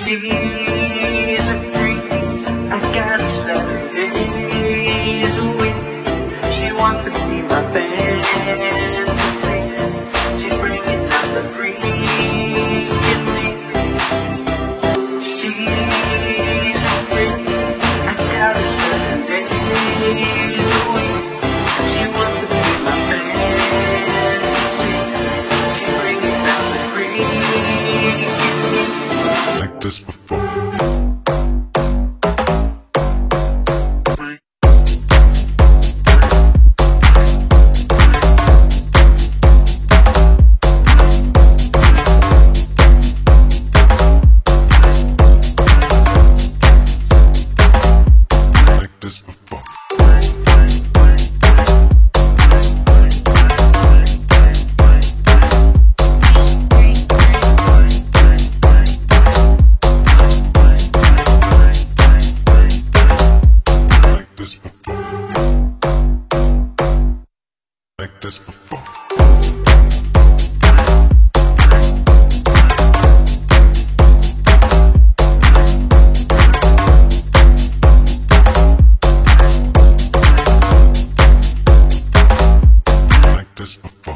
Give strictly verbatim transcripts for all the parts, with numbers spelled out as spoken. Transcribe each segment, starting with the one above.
She's a freak, I got her seven days a week. She wants to be my fantasy. She's bringing out the freak in me. She's a freak, I got her seven days a week. She wants to be my fantasy. She's bringing out the freak in me. Like this before. Like this before. Like this before. Like this before.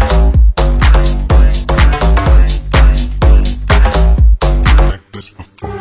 Like this before.